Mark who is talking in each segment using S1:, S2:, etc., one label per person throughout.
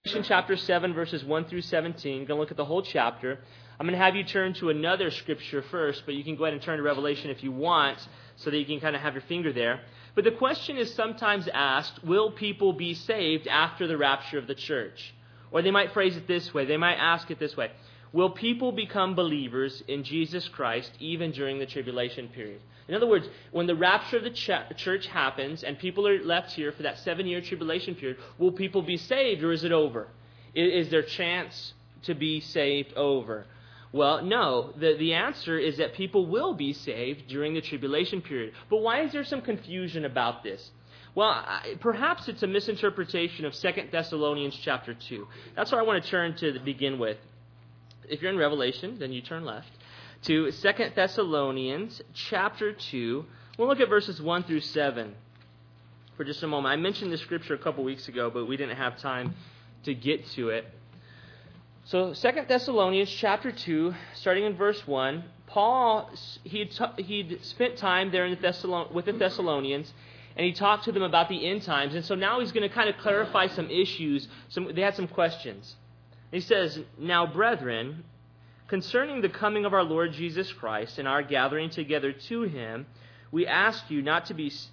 S1: Chapter 7, verses 1 through 17. I'm going to look at the whole chapter. I'm going to have you turn to another scripture first, but you can go ahead and turn to Revelation if you want, so that you can kind of have your finger there. But the question is sometimes asked, will people be saved after the rapture of the church? Or they might phrase it this way. They might ask it this way. Will people become believers in Jesus Christ even during the tribulation period? In other words, when the rapture of the church happens and people are left here for that 7-year tribulation period, will people be saved or is it over? Is there chance to be saved over? Well, no. The answer is that people will be saved during the tribulation period. But why is there some confusion about this? Well, perhaps it's a misinterpretation of 2 Thessalonians chapter 2. That's where I want to turn to begin with. If you're in Revelation, then you turn left to 2 Thessalonians chapter 2. We'll look at verses 1 through 7 for just a moment. I mentioned this scripture a couple weeks ago, but we didn't have time to get to it. So 2 Thessalonians chapter 2, starting in verse 1, Paul, he'd spent time there with the Thessalonians, and he talked to them about the end times. And so now he's going to kind of clarify some issues. They had some questions. He says, "Now, brethren, concerning the coming of our Lord Jesus Christ and our gathering together to him, we ask you not to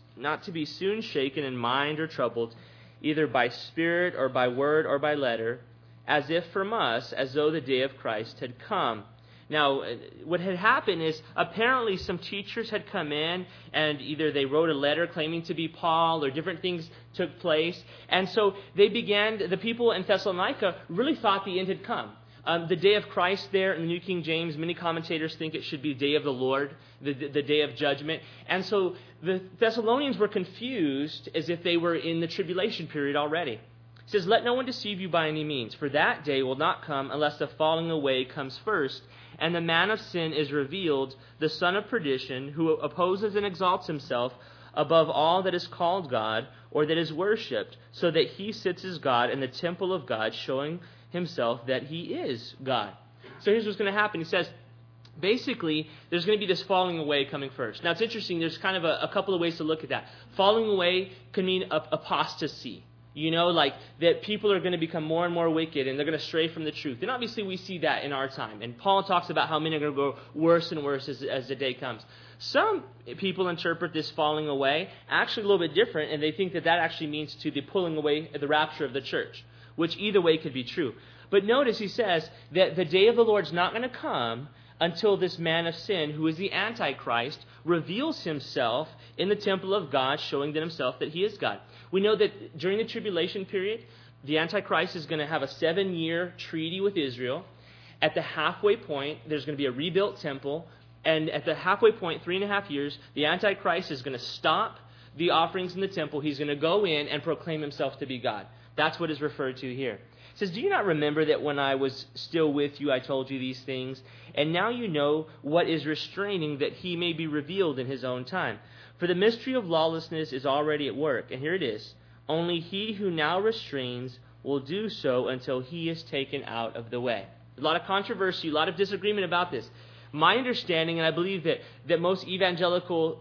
S1: be soon shaken in mind or troubled, either by spirit or by word or by letter, as if from us, as though the day of Christ had come." Now, what had happened is apparently some teachers had come in and either they wrote a letter claiming to be Paul or different things took place. And so the people in Thessalonica really thought the end had come. The day of Christ there in the New King James, many commentators think it should be day of the Lord, the day of judgment. And so the Thessalonians were confused as if they were in the tribulation period already. It says, "Let no one deceive you by any means, for that day will not come unless the falling away comes first, and the man of sin is revealed, the son of perdition, who opposes and exalts himself above all that is called God or that is worshipped, so that he sits as God in the temple of God, showing himself that he is God." So here's what's going to happen. He says, basically, there's going to be this falling away coming first. Now, it's interesting. There's kind of a couple of ways to look at that. Falling away can mean apostasy. You know, like that people are going to become more and more wicked and they're going to stray from the truth. And obviously we see that in our time. And Paul talks about how many are going to go worse and worse as the day comes. Some people interpret this falling away actually a little bit different, and they think that actually means to the pulling away, the rapture of the church, which either way could be true. But notice he says that the day of the Lord's not going to come until this man of sin, who is the Antichrist, reveals himself in the temple of God, showing himself that he is God. We know that during the tribulation period, the Antichrist is going to have a 7-year treaty with Israel. At the halfway point, there's going to be a rebuilt temple. And at the halfway point, 3.5 years, the Antichrist is going to stop the offerings in the temple. He's going to go in and proclaim himself to be God. That's what is referred to here. It says, "Do you not remember that when I was still with you, I told you these things? And now you know what is restraining, that he may be revealed in his own time. For the mystery of lawlessness is already at work." And here it is. "Only he who now restrains will do so until he is taken out of the way." A lot of controversy, a lot of disagreement about this. My understanding, and I believe that most evangelical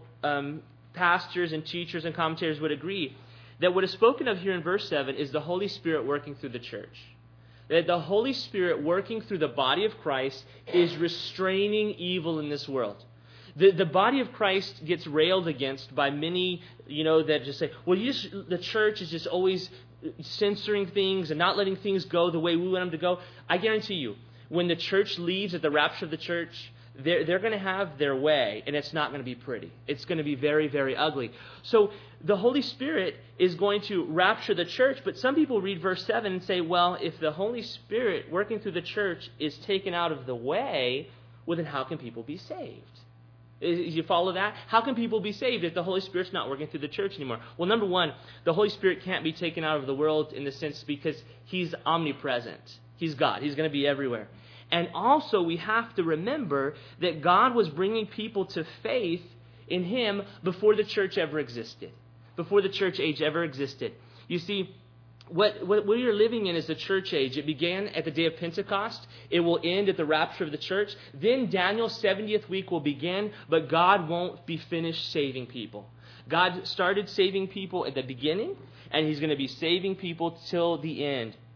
S1: pastors and teachers and commentators would agree, that what is spoken of here in verse 7 is the Holy Spirit working through the church. That the Holy Spirit working through the body of Christ is restraining evil in this world. The body of Christ gets railed against by many, that just say, well, the church is just always censoring things and not letting things go the way we want them to go. I guarantee you, when the church leaves at the rapture of the church, they're going to have their way, and it's not going to be pretty. It's going to be very, very ugly. So the Holy Spirit is going to rapture the church, but some people read verse 7 and say, well, if the Holy Spirit working through the church is taken out of the way, well, then how can people be saved? You follow that? How can people be saved if the Holy Spirit's not working through the church anymore? Well, number one, the Holy Spirit can't be taken out of the world in the sense because he's omnipresent. He's God. He's going to be everywhere. And also, we have to remember that God was bringing people to faith in him before the church ever existed, before the church age ever existed. You see, what we are living in is the church age. It began at the day of Pentecost. It will end at the rapture of the church. Then Daniel's 70th week will begin, but God won't be finished saving people. God started saving people at the beginning, and he's going to be saving people till the end.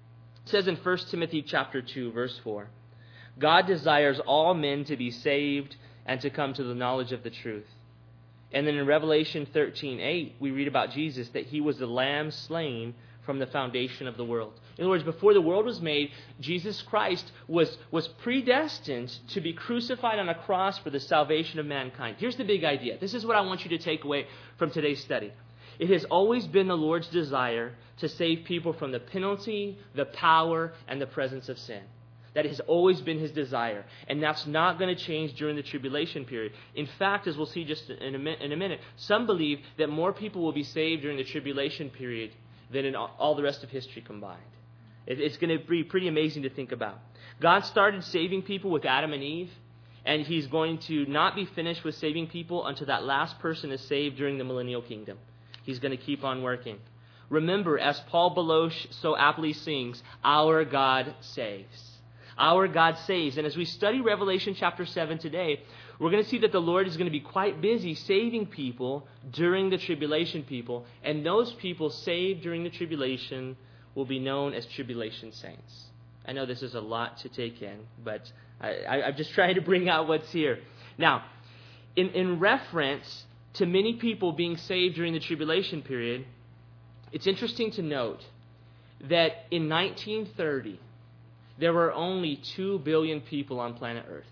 S1: It says in 1 Timothy chapter 2, verse 4, God desires all men to be saved and to come to the knowledge of the truth. And then in Revelation 13:8, we read about Jesus, that he was the lamb slain from the foundation of the world. In other words, before the world was made, Jesus Christ was predestined to be crucified on a cross for the salvation of mankind. Here's the big idea. This is what I want you to take away from today's study. It has always been the Lord's desire to save people from the penalty, the power, and the presence of sin. That has always been his desire. And that's not going to change during the tribulation period. In fact, as we'll see just in a minute, some believe that more people will be saved during the tribulation period than in all the rest of history combined. It's going to be pretty amazing to think about. God started saving people with Adam and Eve, and he's going to not be finished with saving people until that last person is saved during the millennial kingdom. He's going to keep on working. Remember, as Paul Baloche so aptly sings, our God saves. Our God saves. And as we study Revelation chapter 7 today, we're going to see that the Lord is going to be quite busy saving people during the tribulation people. And those people saved during the tribulation will be known as tribulation saints. I know this is a lot to take in, but I'm just trying to bring out what's here. Now, in reference to many people being saved during the tribulation period, it's interesting to note that in 1930, there were only 2 billion people on planet Earth.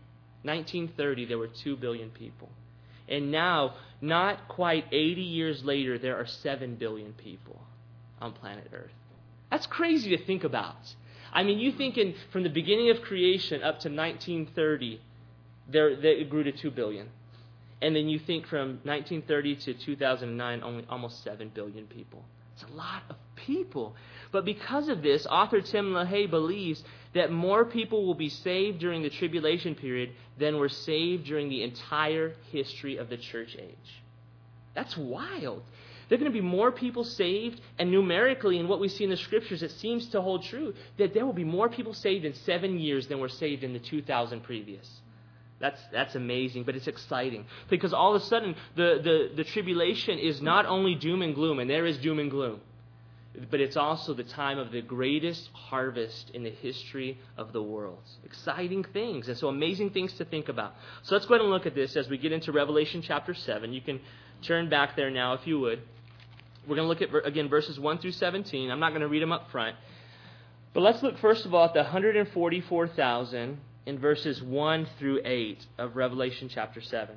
S1: 1930, there were 2 billion people. And now, not quite 80 years later, there are 7 billion people on planet Earth. That's crazy to think about. I mean, you think from the beginning of creation up to 1930, it grew to 2 billion. And then you think from 1930 to 2009, only almost 7 billion people. It's a lot of people. But because of this, author Tim LaHaye believes that more people will be saved during the tribulation period than were saved during the entire history of the church age. That's wild. There are going to be more people saved, and numerically in what we see in the scriptures, it seems to hold true that there will be more people saved in 7 years than were saved in the 2,000 previous. That's amazing, but it's exciting. Because all of a sudden, the tribulation is not only doom and gloom, and there is doom and gloom, but it's also the time of the greatest harvest in the history of the world. Exciting things, and so amazing things to think about. So let's go ahead and look at this as we get into Revelation chapter 7. You can turn back there now if you would. We're going to look at, again, verses 1 through 17. I'm not going to read them up front. But let's look first of all at the 144,000 in verses 1 through 8 of Revelation chapter 7.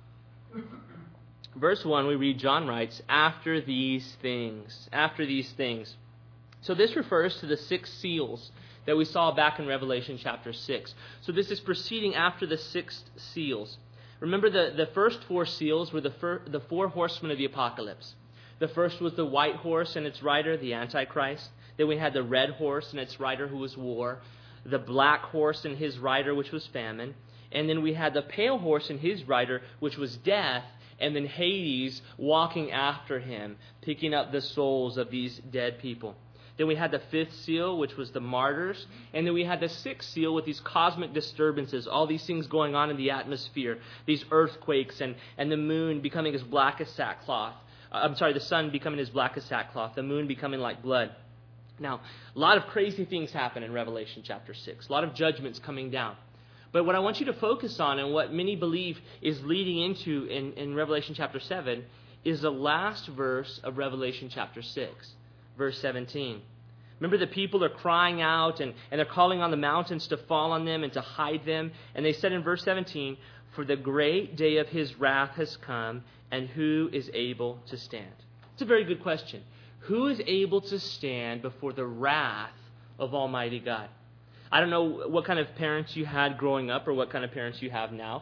S1: Verse 1, we read, John writes, after these things. After these things. So this refers to the 6 seals that we saw back in Revelation chapter 6. So this is proceeding after the 6 seals. Remember, the first 4 seals were the 4 horsemen of the apocalypse. The first was the white horse and its rider, the Antichrist. Then we had the red horse and its rider, who was war. The black horse and his rider, which was famine. And then we had the pale horse and his rider, which was death. And then Hades walking after him, picking up the souls of these dead people. Then we had the 5th seal, which was the martyrs. And then we had the 6th seal with these cosmic disturbances, all these things going on in the atmosphere, these earthquakes and the moon becoming as black as sackcloth. The sun becoming as black as sackcloth, the moon becoming like blood. Now, a lot of crazy things happen in Revelation chapter 6. A lot of judgments coming down. But what I want you to focus on, and what many believe is leading into in Revelation chapter 7, is the last verse of Revelation chapter 6, verse 17. Remember, the people are crying out, and they're calling on the mountains to fall on them and to hide them. And they said in verse 17, for the great day of his wrath has come, and who is able to stand? It's a very good question. Who is able to stand before the wrath of Almighty God? I don't know what kind of parents you had growing up or what kind of parents you have now,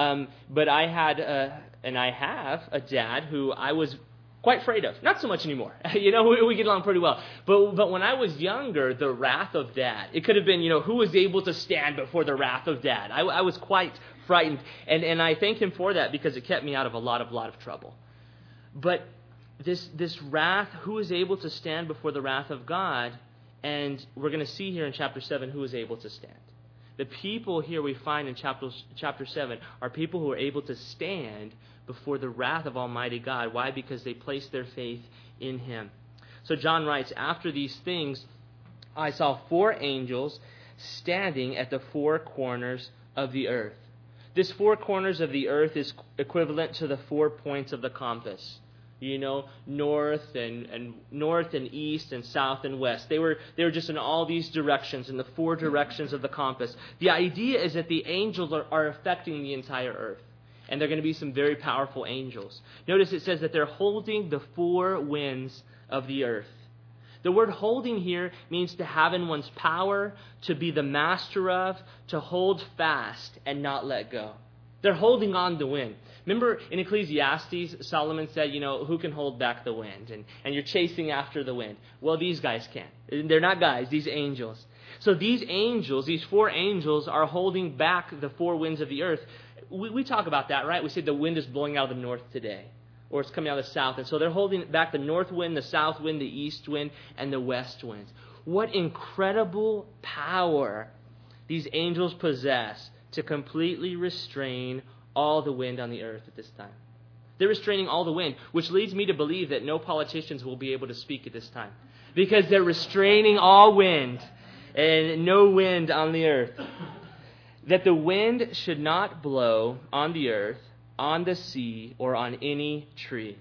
S1: but I had and I have a dad who I was quite afraid of. Not so much anymore. We get along pretty well. But when I was younger, the wrath of Dad, it could have been, who was able to stand before the wrath of Dad? I was quite frightened, and I thank him for that because it kept me out of a lot of trouble. But this wrath, who is able to stand before the wrath of God? And we're going to see here in chapter 7 who is able to stand. The people here we find in chapter 7 are people who are able to stand before the wrath of Almighty God. Why? Because they place their faith in Him. So John writes, after these things, I saw 4 angels standing at the 4 corners of the earth. This 4 corners of the earth is equivalent to the 4 points of the compass. You know, north and east and south and west. They were just in all these directions, in the 4 directions of the compass. The idea is that the angels are affecting the entire earth. And they're going to be some very powerful angels. Notice it says that they're holding the 4 winds of the earth. The word holding here means to have in one's power, to be the master of, to hold fast and not let go. They're holding on the wind. Remember in Ecclesiastes, Solomon said, who can hold back the wind? And you're chasing after the wind. Well, these guys can. They're not guys, these angels. So these angels, these 4 angels, are holding back the 4 winds of the earth. We talk about that, right? We say the wind is blowing out of the north today, or it's coming out of the south. And so they're holding back the north wind, the south wind, the east wind, and the west winds. What incredible power these angels possess to completely restrain all the wind on the earth at this time. They're restraining all the wind, which leads me to believe that no politicians will be able to speak at this time, because they're restraining all wind and no wind on the earth. That the wind should not blow on the earth, on the sea, or on any tree.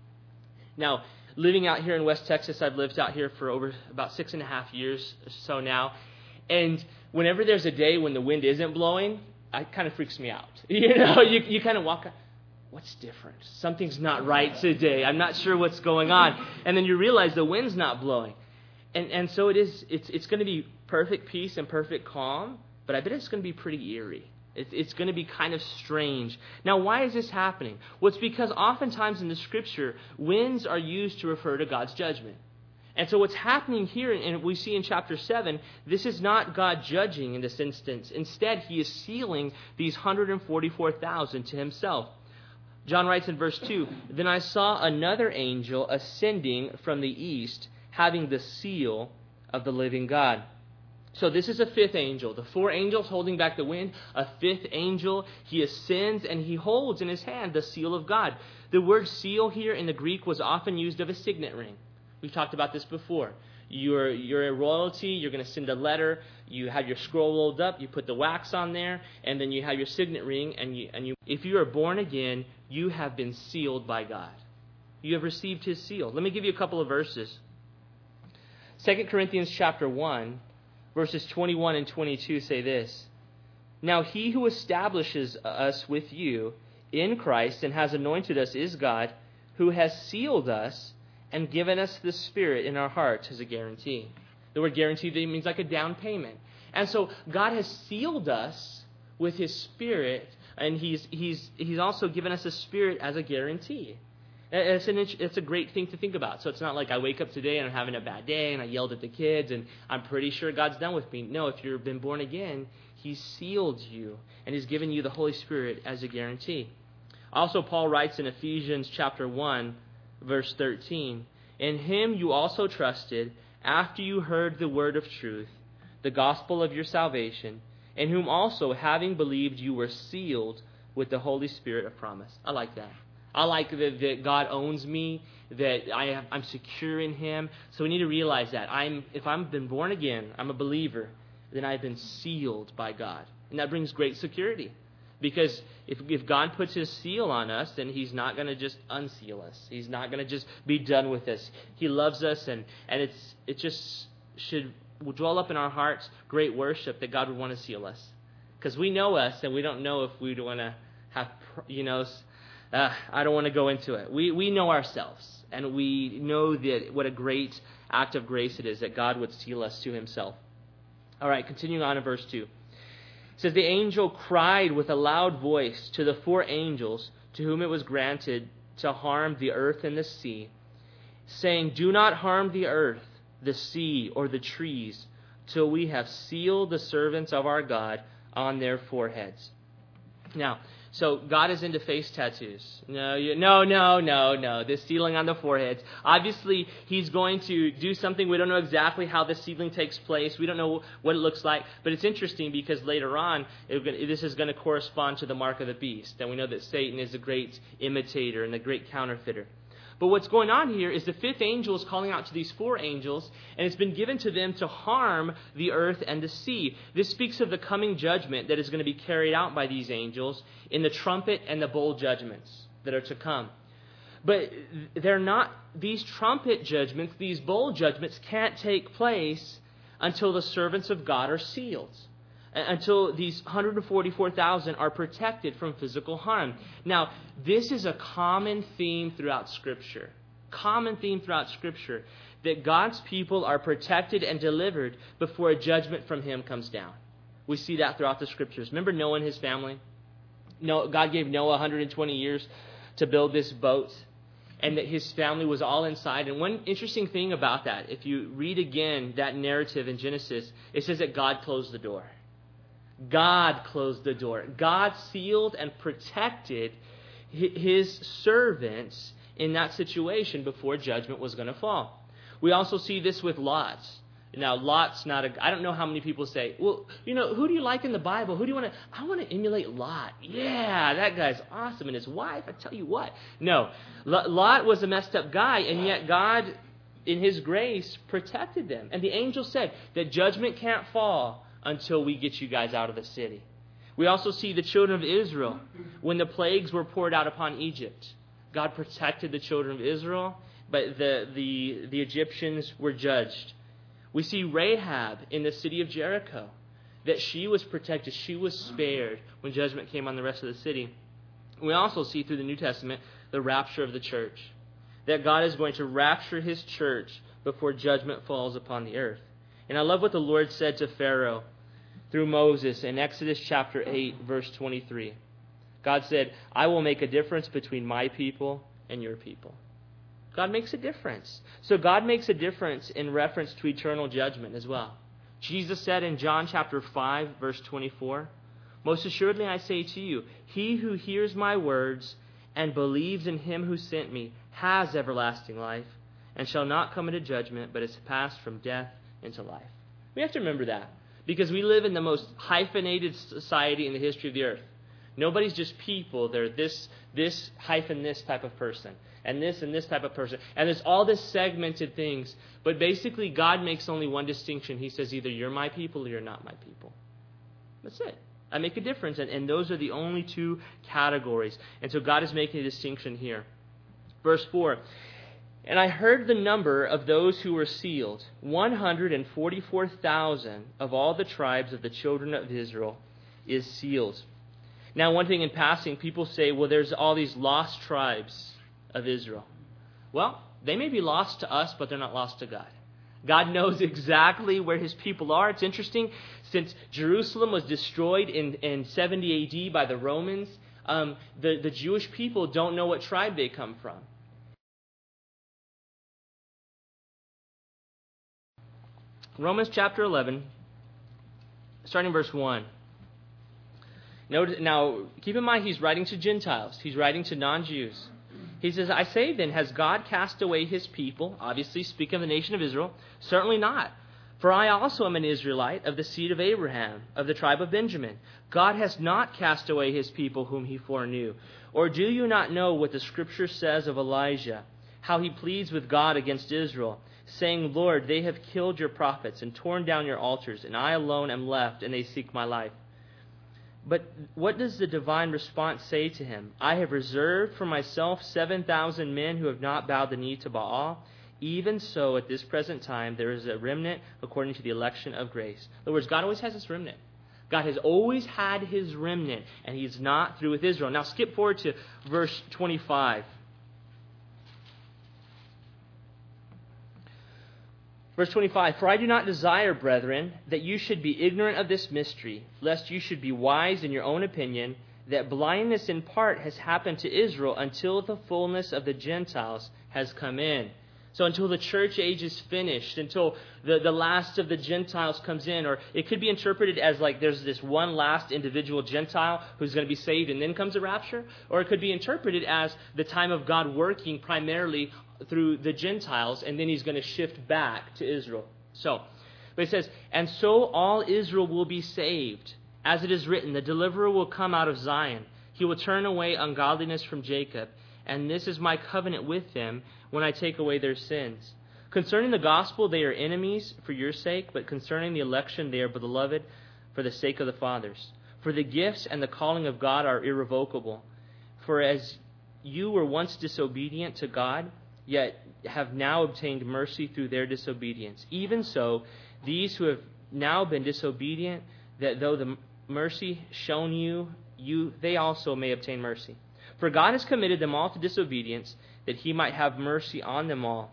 S1: Now, living out here in West Texas, I've lived out here for over about 6.5 years or so now. And whenever there's a day when the wind isn't blowing, it kind of freaks me out. You kind of walk out, what's different? Something's not right today. I'm not sure what's going on. And then you realize the wind's not blowing. And so it's going to be perfect peace and perfect calm, but I bet it's going to be pretty eerie. It's going to be kind of strange. Now, why is this happening? Well, it's because oftentimes in the Scripture, winds are used to refer to God's judgment. And so what's happening here, and we see in chapter 7, this is not God judging in this instance. Instead, he is sealing these 144,000 to himself. John writes in verse 2, "Then I saw another angel ascending from the east, having the seal of the living God." So this is a 5th angel. The 4 angels holding back the wind. A 5th angel, he ascends and he holds in his hand the seal of God. The word seal here in the Greek was often used of a signet ring. We've talked about this before. You're a royalty, you're going to send a letter, you have your scroll rolled up, you put the wax on there, and then you have your signet ring, and you if you are born again, you have been sealed by God. You have received his seal. Let me give you a couple of verses. 2 Corinthians chapter 1, verses 21 and 22 say this: "Now he who establishes us with you in Christ and has anointed us is God, who has sealed us and given us the Spirit in our hearts as a guarantee." The word guarantee means like a down payment. And so God has sealed us with his Spirit, and he's also given us a Spirit as a guarantee. It's a great thing to think about. So it's not like I wake up today and I'm having a bad day and I yelled at the kids and I'm pretty sure God's done with me. No, if you've been born again, he's sealed you and he's given you the Holy Spirit as a guarantee. Also, Paul writes in Ephesians chapter 1, verse 13, "In him you also trusted after you heard the word of truth, the gospel of your salvation, in whom also, having believed, you were sealed with the Holy Spirit of promise." I like that. I like that God owns me, that I'm secure in him. So we need to realize that if I've been born again, I'm a believer, then I've been sealed by God. And that brings great security. Because if God puts his seal on us, then he's not going to just unseal us. He's not going to just be done with us. He loves us, and it just should dwell up in our hearts great worship that God would want to seal us. Because we know us, and we don't know if we'd want to have, I don't want to go into it. We know ourselves, and we know that what a great act of grace it is that God would seal us to himself. All right, continuing on in verse 2. It says, "The angel cried with a loud voice to the 4 angels to whom it was granted to harm the earth and the sea, saying, 'Do not harm the earth, the sea, or the trees, till we have sealed the servants of our God on their foreheads.'" Now, so God is into face tattoos. No. This sealing on the foreheads. Obviously, he's going to do something. We don't know exactly how the sealing takes place. We don't know what it looks like. But it's interesting because later on, this is going to correspond to the mark of the beast. And we know that Satan is a great imitator and a great counterfeiter. But what's going on here is the fifth angel is calling out to these four angels, and it's been given to them to harm the earth and the sea. This speaks of the coming judgment that is going to be carried out by these angels in the trumpet and the bowl judgments that are to come. But they're not, these trumpet judgments, these bowl judgments can't take place until the servants of God are sealed, until these 144,000 are protected from physical harm. Now, this is a common theme throughout Scripture. That God's people are protected and delivered before a judgment from Him comes down. We see that throughout the Scriptures. Remember Noah and his family? God gave Noah 120 years to build this boat, and that his family was all inside. And one interesting thing about that, if you read again that narrative in Genesis, it says that God closed the door. God closed the door. God sealed and protected His servants in that situation before judgment was going to fall. We also see this with Lot. Now, Lot's not I don't know how many people say, well, who do you like in the Bible? Who do you want to? I want to emulate Lot. Yeah, that guy's awesome. And his wife, I tell you what. No, Lot was a messed up guy, and yet God, in His grace, protected them. And the angel said that judgment can't fall until we get you guys out of the city. We also see the children of Israel. When the plagues were poured out upon Egypt, God protected the children of Israel, but the Egyptians were judged. We see Rahab in the city of Jericho, that she was protected, she was spared when judgment came on the rest of the city. We also see through the New Testament the rapture of the church, that God is going to rapture His church before judgment falls upon the earth. And I love what the Lord said to Pharaoh through Moses in Exodus chapter 8, verse 23. God said, I will make a difference between my people and your people. God makes a difference. So God makes a difference in reference to eternal judgment as well. Jesus said in John chapter 5, verse 24, most assuredly I say to you, he who hears my words and believes in Him who sent me has everlasting life and shall not come into judgment, but is passed from death into life. We have to remember that because we live in the most hyphenated society in the history of the earth. Nobody's just people. They're this hyphen this type of person. And this type of person. And there's all this segmented things. But basically, God makes only one distinction. He says, either you're my people or you're not my people. That's it. I make a difference. And those are the only two categories. And so God is making a distinction here. Verse 4. And I heard the number of those who were sealed. 144,000 of all the tribes of the children of Israel is sealed. Now, one thing in passing, people say, well, there's all these lost tribes of Israel. Well, they may be lost to us, but they're not lost to God. God knows exactly where His people are. It's interesting, since Jerusalem was destroyed in 70 AD by the Romans, the Jewish people don't know what tribe they come from. Romans chapter 11, starting verse 1. Now, keep in mind, he's writing to Gentiles. He's writing to non-Jews. He says, I say then, has God cast away His people? Obviously, speaking of the nation of Israel. Certainly not. For I also am an Israelite of the seed of Abraham, of the tribe of Benjamin. God has not cast away His people whom He foreknew. Or do you not know what the Scripture says of Elijah, how he pleads with God against Israel, saying, Lord, they have killed your prophets and torn down your altars, and I alone am left, and they seek my life. But what does the divine response say to him? I have reserved for myself 7,000 men who have not bowed the knee to Baal. Even so, at this present time, there is a remnant according to the election of grace. In other words, God always has His remnant. God has always had His remnant, and He's not through with Israel. Now skip forward to verse 25. Verse 25, for I do not desire, brethren, that you should be ignorant of this mystery, lest you should be wise in your own opinion, that blindness in part has happened to Israel until the fullness of the Gentiles has come in. So until the church age is finished, until the last of the Gentiles comes in, or it could be interpreted as like there's this one last individual Gentile who's going to be saved and then comes a rapture, or it could be interpreted as the time of God working primarily through the Gentiles, and then He's going to shift back to Israel. But it says, and so all Israel will be saved. As it is written, the deliverer will come out of Zion. He will turn away ungodliness from Jacob. and this is my covenant with them when I take away their sins. Concerning the gospel, they are enemies for your sake, but concerning the election, they are beloved for the sake of the fathers. For the gifts and the calling of God are irrevocable. For as you were once disobedient to God, yet have now obtained mercy through their disobedience, even so, these who have now been disobedient, that though the mercy shown you, they also may obtain mercy. For God has committed them all to disobedience, that he might have mercy on them all.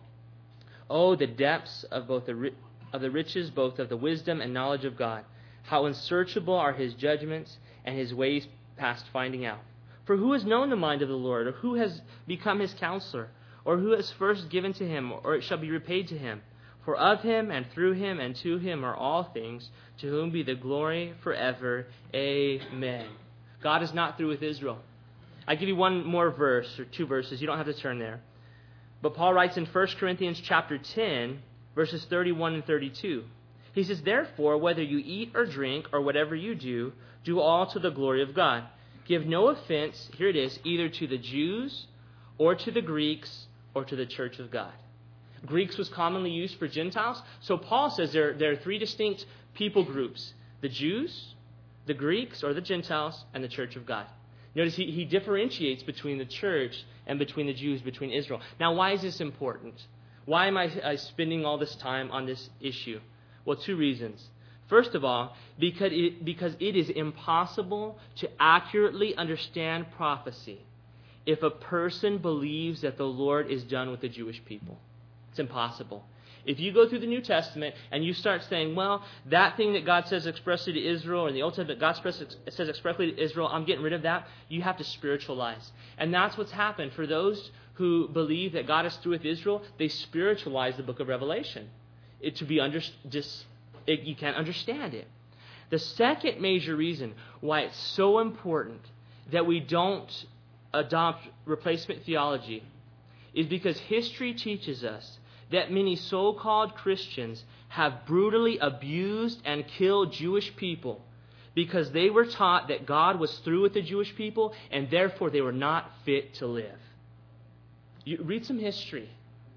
S1: Oh, the depths of both the riches, both of the wisdom and knowledge of God! How unsearchable are his judgments, and his ways past finding out. For who has known the mind of the Lord, or who has become his counselor, or who has first given to him, or it shall be repaid to him? For of him, and through him, and to him are all things, to whom be the glory forever. Amen. God is not through with Israel. I give you one more verse, or two verses. You don't have to turn there. But Paul writes in 1 Corinthians chapter 10, verses 31 and 32. He says, therefore, whether you eat or drink, or whatever you do, do all to the glory of God. Give no offense, here it is, either to the Jews, or to the Greeks, or to the church of God. Greeks was commonly used for Gentiles. So Paul says there are three distinct people groups: the Jews, the Greeks, or the Gentiles, and the church of God. Notice he differentiates between the church and between the Jews, between Israel. Now, why is this important? Why am I spending all this time on this issue? Well, two reasons. First of all, because it is impossible to accurately understand prophecy if a person believes that the Lord is done with the Jewish people. It's impossible. If you go through the New Testament and you start saying, well, that thing that God says expressly to Israel, or in the Old Testament God says expressly to Israel, I'm getting rid of that, you have to spiritualize. And that's what's happened. For those who believe that God is through with Israel, they spiritualize the book of Revelation. You can't understand it. The second major reason why it's so important that we don't adopt replacement theology is because history teaches us that many so-called Christians have brutally abused and killed Jewish people because they were taught that God was through with the Jewish people and therefore they were not fit to live. You read some history.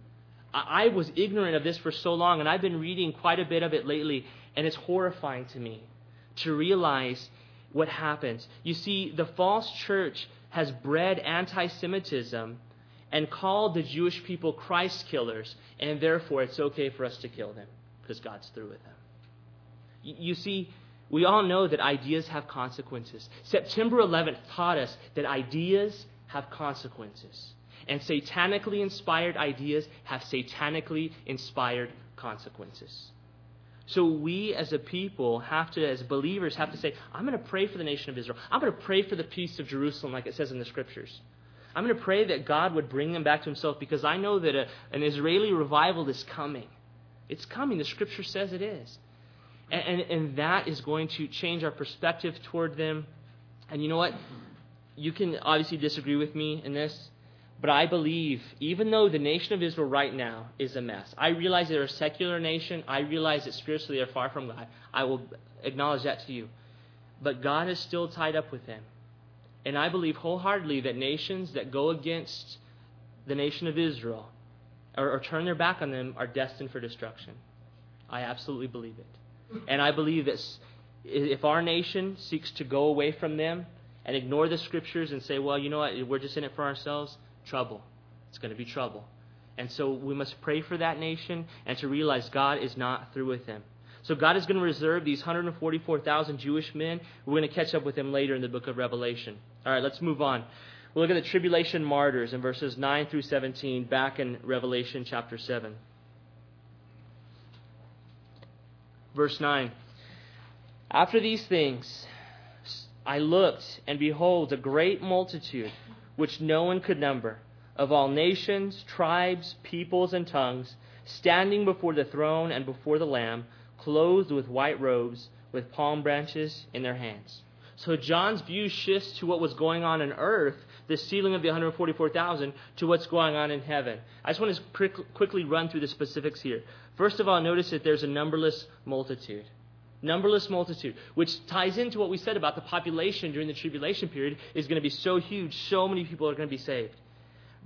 S1: I was ignorant of this for so long, and I've been reading quite a bit of it lately, and it's horrifying to me to realize what happens. You see, the false church has bred anti-Semitism and called the Jewish people Christ killers, and therefore it's okay for us to kill them because God's through with them. You see, we all know that ideas have consequences. September 11th taught us that ideas have consequences. And satanically inspired ideas have satanically inspired consequences. So we as a people as believers, have to say, I'm going to pray for the nation of Israel. I'm going to pray for the peace of Jerusalem, like it says in the Scriptures. I'm going to pray that God would bring them back to himself, because I know that an Israeli revival is coming. It's coming. The Scripture says it is. And that is going to change our perspective toward them. And you know what? You can obviously disagree with me in this, but I believe, even though the nation of Israel right now is a mess, I realize they're a secular nation. I realize that spiritually they're far from God. I will acknowledge that to you. But God is still tied up with them. And I believe wholeheartedly that nations that go against the nation of Israel or turn their back on them are destined for destruction. I absolutely believe it. And I believe that if our nation seeks to go away from them and ignore the Scriptures and say, well, you know what, we're just in it for ourselves, trouble. It's going to be trouble. And so we must pray for that nation and to realize God is not through with them. So God is going to reserve these 144,000 Jewish men. We're going to catch up with them later in the book of Revelation. All right, let's move on. We'll look at the tribulation martyrs in verses 9 through 17 back in Revelation chapter 7. Verse 9. After these things, I looked, and behold, a great multitude, which no one could number, of all nations, tribes, peoples, and tongues, standing before the throne and before the Lamb, clothed with white robes, with palm branches in their hands. So John's view shifts to what was going on on earth, the sealing of the 144,000, to what's going on in heaven. I just want to quickly run through the specifics here. First of all, notice that there's a numberless multitude. Numberless multitude, which ties into what we said about the population during the tribulation period is going to be so huge, so many people are going to be saved.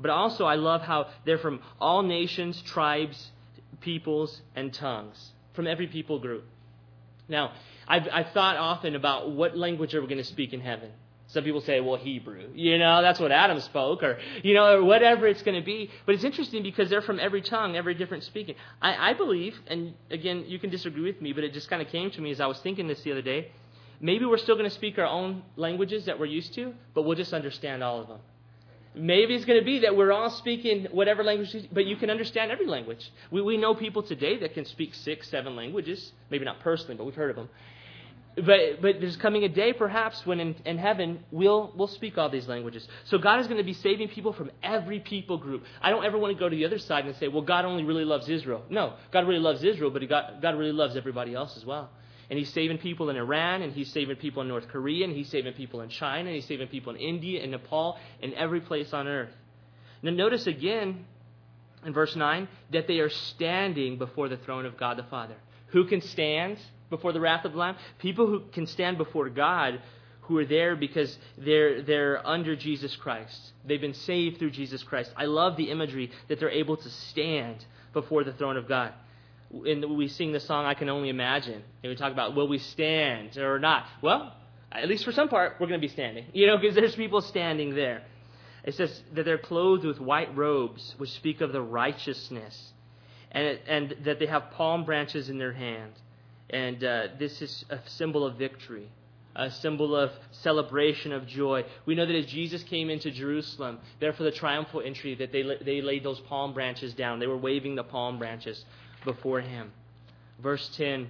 S1: But also I love how they're from all nations, tribes, peoples, and tongues. From every people group. Now, I've thought often about what language are we going to speak in heaven. Some people say, well, Hebrew. That's what Adam spoke, or whatever it's going to be. But it's interesting because they're from every tongue, every different speaking. I believe, and again, you can disagree with me, but it just kind of came to me as I was thinking this the other day. Maybe we're still going to speak our own languages that we're used to, but we'll just understand all of them. Maybe it's going to be that we're all speaking whatever language, but you can understand every language. We know people today that can speak 6, 7 languages. Maybe not personally, but we've heard of them. But there's coming a day, perhaps, when in heaven we'll speak all these languages. So God is going to be saving people from every people group. I don't ever want to go to the other side and say, well, God only really loves Israel. No, God really loves Israel, but God really loves everybody else as well. And He's saving people in Iran, and He's saving people in North Korea, and He's saving people in China, and He's saving people in India and Nepal, and every place on earth. Now notice again in verse 9 that they are standing before the throne of God the Father. Who can stand before the wrath of the Lamb? People who can stand before God, who are there because they're under Jesus Christ. They've been saved through Jesus Christ. I love the imagery that they're able to stand before the throne of God. And we sing the song, I Can Only Imagine. And we talk about, will we stand or not? Well, at least for some part, we're going to be standing. Because there's people standing there. It says that they're clothed with white robes, which speak of the righteousness. And that they have palm branches in their hand. And this is a symbol of victory. A symbol of celebration of joy. We know that as Jesus came into Jerusalem, there for the triumphal entry, that they laid those palm branches down. They were waving the palm branches before Him. Verse 10,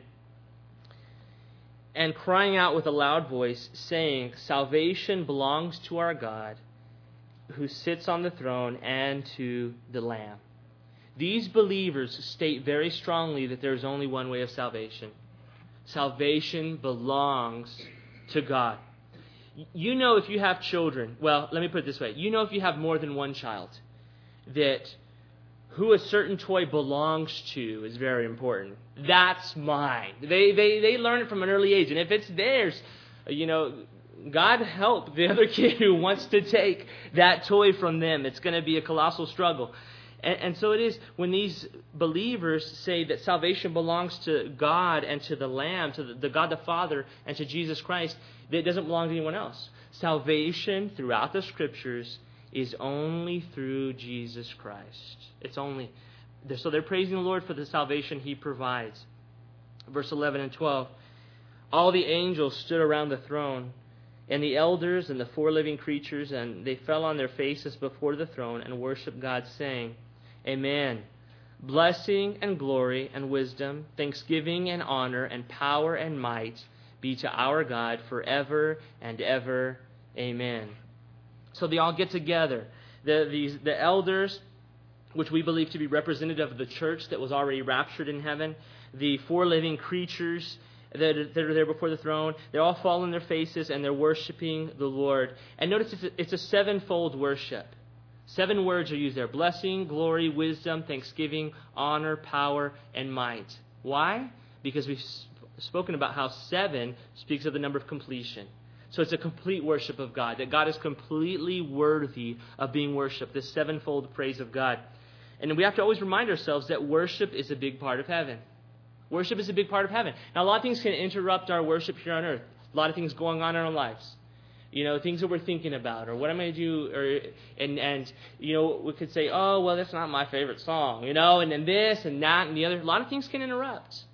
S1: and crying out with a loud voice, saying, salvation belongs to our God, who sits on the throne, and to the Lamb. These believers state very strongly that there is only one way of salvation. Salvation belongs to God. If you have children, well, let me put it this way. If you have more than one child, that who a certain toy belongs to is very important. That's mine. They learn it from an early age. And if it's theirs, God help the other kid who wants to take that toy from them. It's going to be a colossal struggle. And so it is when these believers say that salvation belongs to God and to the Lamb, to the God the Father and to Jesus Christ, that it doesn't belong to anyone else. Salvation throughout the Scriptures is only through Jesus Christ. It's only. So they're praising the Lord for the salvation He provides. Verse 11 and 12. All the angels stood around the throne, and the elders and the 4 living creatures, and they fell on their faces before the throne and worshiped God, saying, Amen. Blessing and glory and wisdom, thanksgiving and honor and power and might be to our God forever and ever. Amen. So they all get together. The elders, which we believe to be representative of the church that was already raptured in heaven, the 4 living creatures that are there before the throne, they all fall on their faces and they're worshiping the Lord. And notice it's a 7-fold worship. 7 words are used there: blessing, glory, wisdom, thanksgiving, honor, power, and might. Why? Because we've spoken about how 7 speaks of the number of completion. So it's a complete worship of God, that God is completely worthy of being worshipped, this 7-fold praise of God. And we have to always remind ourselves that worship is a big part of heaven. Worship is a big part of heaven. Now, a lot of things can interrupt our worship here on earth. A lot of things going on in our lives. Things that we're thinking about, or what am I going to do, and we could say, oh, well, that's not my favorite song, and then this and that and the other. A lot of things can interrupt.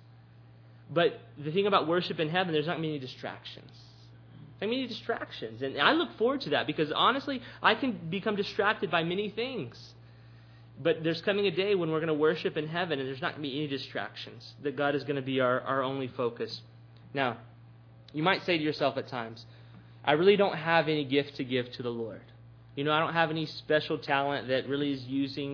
S1: But the thing about worship in heaven, there's not many distractions. Many distractions. And I look forward to that because, honestly, I can become distracted by many things. But there's coming a day when we're going to worship in heaven and there's not going to be any distractions, that God is going to be our only focus. Now, you might say to yourself at times, I really don't have any gift to give to the Lord. I don't have any special talent that really is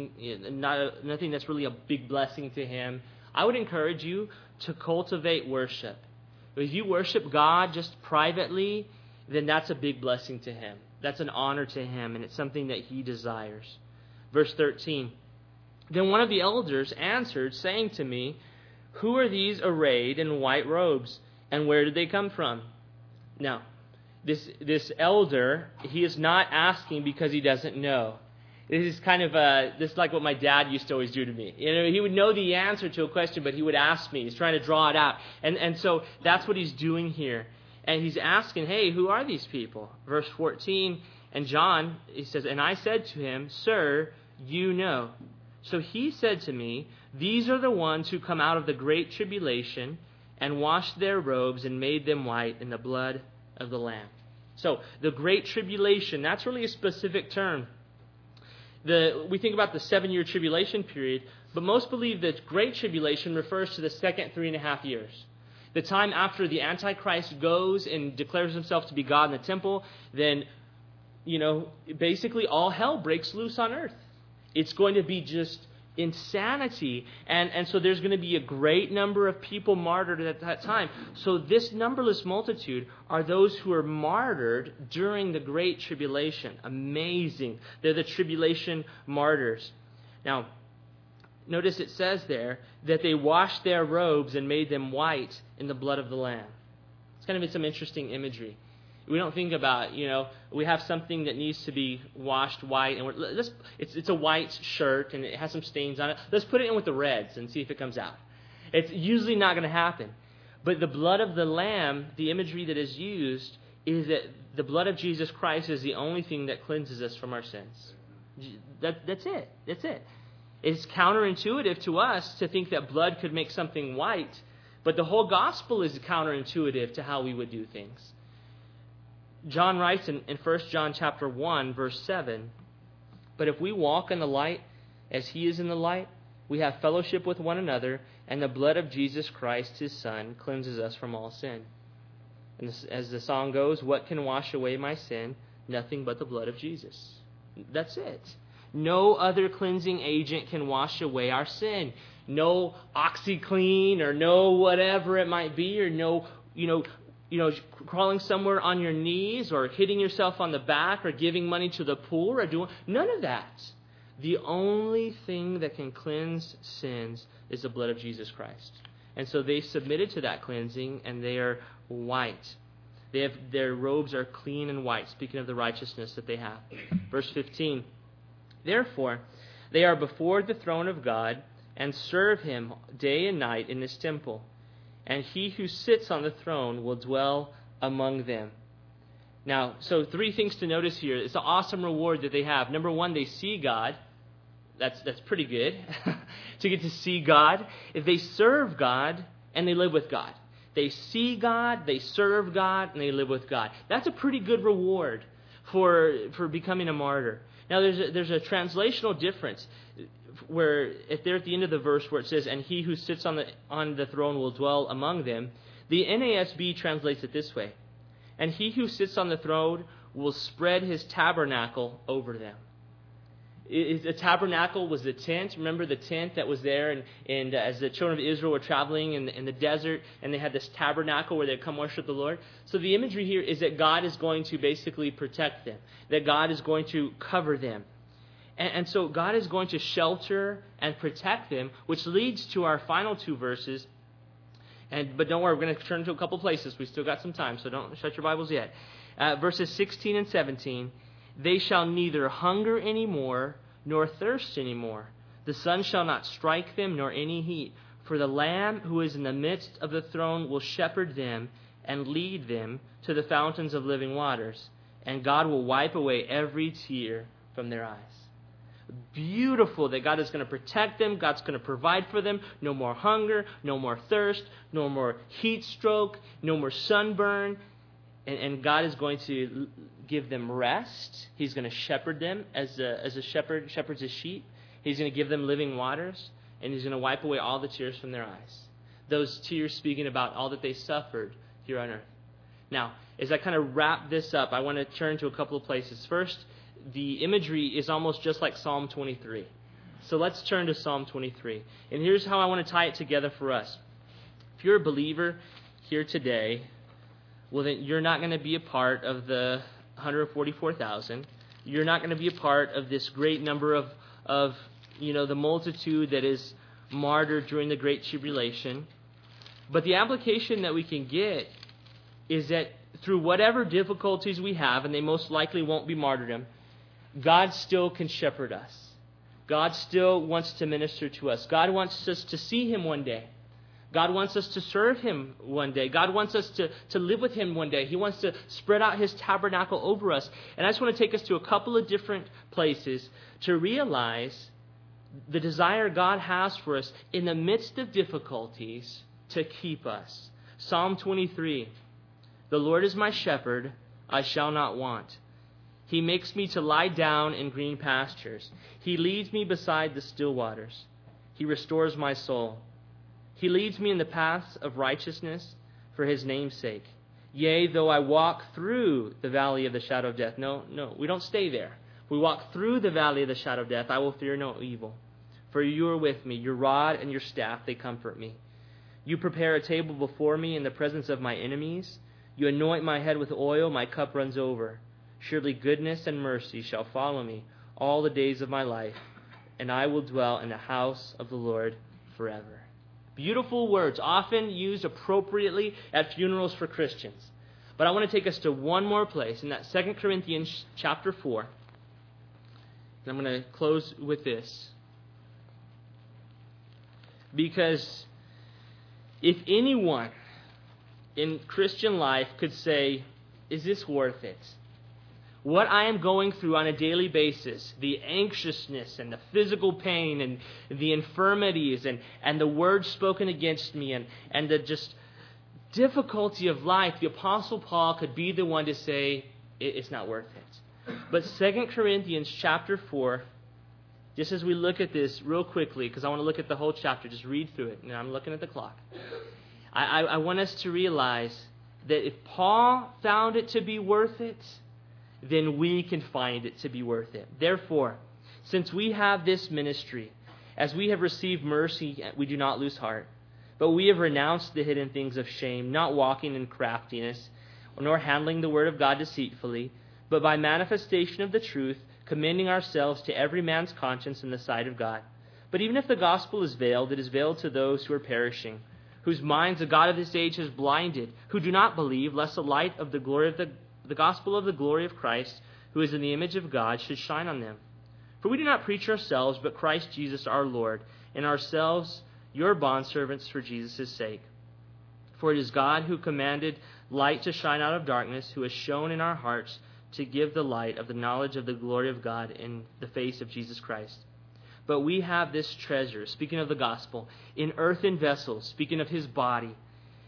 S1: nothing that's really a big blessing to Him. I would encourage you to cultivate worship. If you worship God just privately, then that's a big blessing to Him. That's an honor to Him, and it's something that He desires. Verse 13, then one of the elders answered, saying to me, who are these arrayed in white robes, and where did they come from? Now, this elder, he is not asking because he doesn't know. This is kind of this is like what my dad used to always do to me. He would know the answer to a question, but he would ask me. He's trying to draw it out. And so that's what he's doing here. And he's asking, hey, who are these people? Verse 14, and John, he says, and I said to him, Sir, you know. So he said to me, these are the ones who come out of the great tribulation and washed their robes and made them white in the blood of the Lamb. So the great tribulation, that's really a specific term. We think about the 7-year tribulation period, but most believe that great tribulation refers to the second 3.5 years. The time after the Antichrist goes and declares himself to be God in the temple, then, basically all hell breaks loose on earth. It's going to be just insanity. And so there's going to be a great number of people martyred at that time. So this numberless multitude are those who are martyred during the Great Tribulation. Amazing. They're the tribulation martyrs. Now, notice it says there that they washed their robes and made them white in the blood of the Lamb. It's kind of some interesting imagery. We don't think about, we have something that needs to be washed white, and it's a white shirt, and it has some stains on it. Let's put it in with the reds and see if it comes out. It's usually not going to happen. But the blood of the Lamb, the imagery that is used, is that the blood of Jesus Christ is the only thing that cleanses us from our sins. That's it. That's it. It's counterintuitive to us to think that blood could make something white, but the whole gospel is counterintuitive to how we would do things. John writes in 1 John chapter 1, verse 7, but if we walk in the light as he is in the light, we have fellowship with one another, and the blood of Jesus Christ, his Son, cleanses us from all sin. And as the song goes, what can wash away my sin? Nothing but the blood of Jesus. That's it. No other cleansing agent can wash away our sin. No OxyClean or no whatever it might be, or no, crawling somewhere on your knees or hitting yourself on the back or giving money to the poor or doing none of that. The only thing that can cleanse sins is the blood of Jesus Christ. And so they submitted to that cleansing, and they are white. Their robes are clean and white, speaking of the righteousness that they have. Verse 15, therefore, they are before the throne of God and serve him day and night in his temple. And he who sits on the throne will dwell among them. Now, so 3 things to notice here. It's an awesome reward that they have. Number 1, they see God. That's pretty good to get to see God. If they serve God and they live with God. They see God, they serve God, and they live with God. That's a pretty good reward for becoming a martyr. Now, there's a translational difference where if they're at the end of the verse where it says, and he who sits on the throne will dwell among them, the NASB translates it this way, and he who sits on the throne will spread his tabernacle over them. A tabernacle was the tent. Remember the tent that was there, and as the children of Israel were traveling in the desert, and they had this tabernacle where they'd come worship the Lord. So the imagery here is that God is going to basically protect them, that God is going to cover them. And so God is going to shelter and protect them, which leads to our final 2 verses. But don't worry, we're going to turn to a couple places. We still got some time, so don't shut your Bibles yet. Verses 16 and 17. They shall neither hunger any more, nor thirst any more. The sun shall not strike them, nor any heat. For the Lamb who is in the midst of the throne will shepherd them and lead them to the fountains of living waters. And God will wipe away every tear from their eyes. Beautiful that God is going to protect them. God's going to provide for them. No more hunger, no more thirst, no more heat stroke, no more sunburn. And God is going to give them rest. He's going to shepherd them as a shepherd shepherds his sheep. He's going to give them living waters, and he's going to wipe away all the tears from their eyes. Those tears speaking about all that they suffered here on earth. Now, as I kind of wrap this up, I want to turn to a couple of places. First, the imagery is almost just like Psalm 23. So let's turn to Psalm 23. And here's how I want to tie it together for us. If you're a believer here today, well, then you're not going to be a part of the 144,000. You're not going to be a part of this great number of the multitude that is martyred during the Great Tribulation. But the application that we can get is that through whatever difficulties we have, and they most likely won't be martyrdom, God still can shepherd us. God still wants to minister to us. God wants us to see Him one day. God wants us to serve Him one day. God wants us to live with Him one day. He wants to spread out His tabernacle over us. And I just want to take us to a couple of different places to realize the desire God has for us in the midst of difficulties to keep us. Psalm 23, the Lord is my shepherd, I shall not want. He makes me to lie down in green pastures. He leads me beside the still waters. He restores my soul. He leads me in the paths of righteousness for His name's sake. Yea, though I walk through the valley of the shadow of death. No, we don't stay there. If we walk through the valley of the shadow of death, I will fear no evil. For you are with me. Your rod and your staff, they comfort me. You prepare a table before me in the presence of my enemies. You anoint my head with oil, my cup runs over. Surely goodness and mercy shall follow me all the days of my life, and I will dwell in the house of the Lord forever. Beautiful words, often used appropriately at funerals for Christians. But I want to take us to one more place, in that 2 Corinthians chapter 4. And I'm going to close with this. Because if anyone in Christian life could say, is this worth it? What I am going through on a daily basis, the anxiousness and the physical pain and the infirmities and the words spoken against me and the just difficulty of life, the Apostle Paul could be the one to say, it's not worth it. But 2 Corinthians chapter 4, just as we look at this real quickly, because I want to look at the whole chapter, just read through it, and I'm looking at the clock. I want us to realize that if Paul found it to be worth it, then we can find it to be worth it. Therefore, since we have this ministry, as we have received mercy, we do not lose heart. But we have renounced the hidden things of shame, not walking in craftiness, nor handling the word of God deceitfully, but by manifestation of the truth, commending ourselves to every man's conscience in the sight of God. But even if the gospel is veiled, it is veiled to those who are perishing, whose minds the God of this age has blinded, who do not believe, lest the light of the glory of the gospel of the glory of Christ, who is in the image of God, should shine on them. For we do not preach ourselves, but Christ Jesus our Lord, and ourselves your bondservants for Jesus' sake. For it is God who commanded light to shine out of darkness, who has shone in our hearts to give the light of the knowledge of the glory of God in the face of Jesus Christ. But we have this treasure, speaking of the gospel, in earthen vessels, speaking of His body,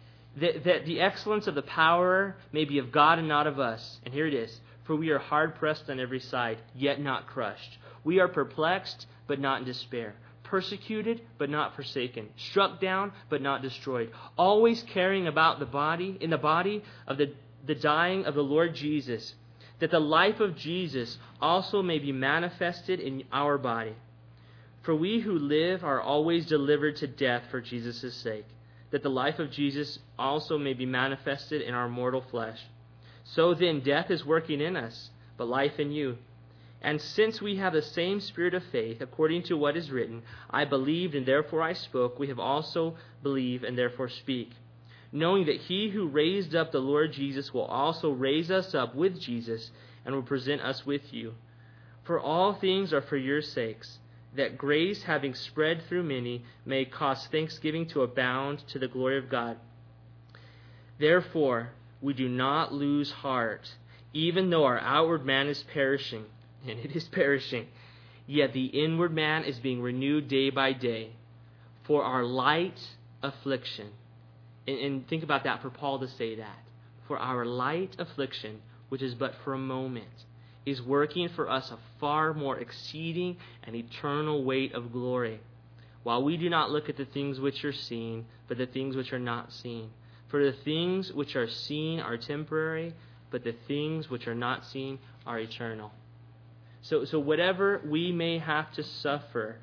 S1: that the excellence of the power may be of God and not of us. And here it is. For we are hard-pressed on every side, yet not crushed. We are perplexed, but not in despair. Persecuted, but not forsaken. Struck down, but not destroyed. Always carrying about the body of the dying of the Lord Jesus, that the life of Jesus also may be manifested in our body. For we who live are always delivered to death for Jesus' sake, that the life of Jesus also may be manifested in our mortal flesh. So then death is working in us, but life in you. And since we have the same spirit of faith, according to what is written, I believed and therefore I spoke, we have also believed and therefore speak, knowing that He who raised up the Lord Jesus will also raise us up with Jesus and will present us with you. For all things are for your sakes, that grace, having spread through many, may cause thanksgiving to abound to the glory of God. Therefore, we do not lose heart, even though our outward man is perishing, and it is perishing, yet the inward man is being renewed day by day. For our light affliction, and think about that, for Paul to say that, for our light affliction, which is but for a moment, is working for us a far more exceeding and eternal weight of glory, while we do not look at the things which are seen, but the things which are not seen. For the things which are seen are temporary, but the things which are not seen are eternal. So whatever we may have to suffer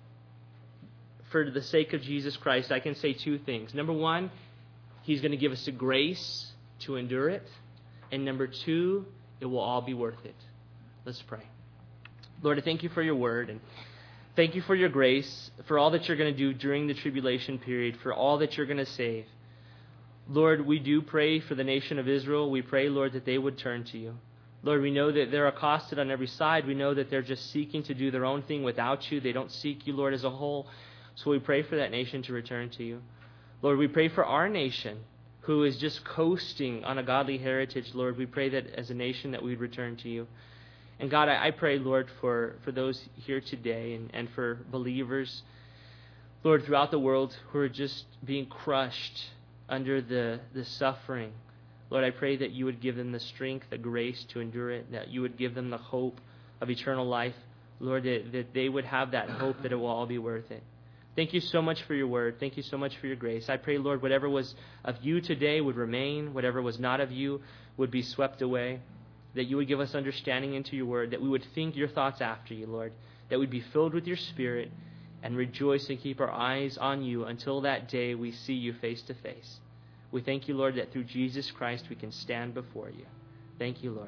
S1: for the sake of Jesus Christ, I can say two things. Number one, He's going to give us the grace to endure it. And number two, it will all be worth it. Let's pray. Lord, I thank you for your word, and thank you for your grace, for all that you're going to do during the tribulation period, for all that you're going to save. Lord, we do pray for the nation of Israel. We pray, Lord, that they would turn to you. Lord, we know that they're accosted on every side. We know that they're just seeking to do their own thing without you. They don't seek you, Lord, as a whole. So we pray for that nation to return to you. Lord, we pray for our nation, who is just coasting on a godly heritage. Lord, we pray that as a nation that we'd return to you. And God, I pray, Lord, for those here today and for believers, Lord, throughout the world who are just being crushed under the suffering. Lord, I pray that you would give them the strength, the grace to endure it, that you would give them the hope of eternal life. Lord, that they would have that hope that it will all be worth it. Thank you so much for your word. Thank you so much for your grace. I pray, Lord, whatever was of you today would remain. Whatever was not of you would be swept away. That you would give us understanding into your word. That we would think your thoughts after you, Lord. That we'd be filled with your Spirit and rejoice and keep our eyes on you until that day we see you face to face. We thank you, Lord, that through Jesus Christ we can stand before you. Thank you, Lord.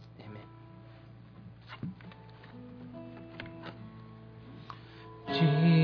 S1: Amen.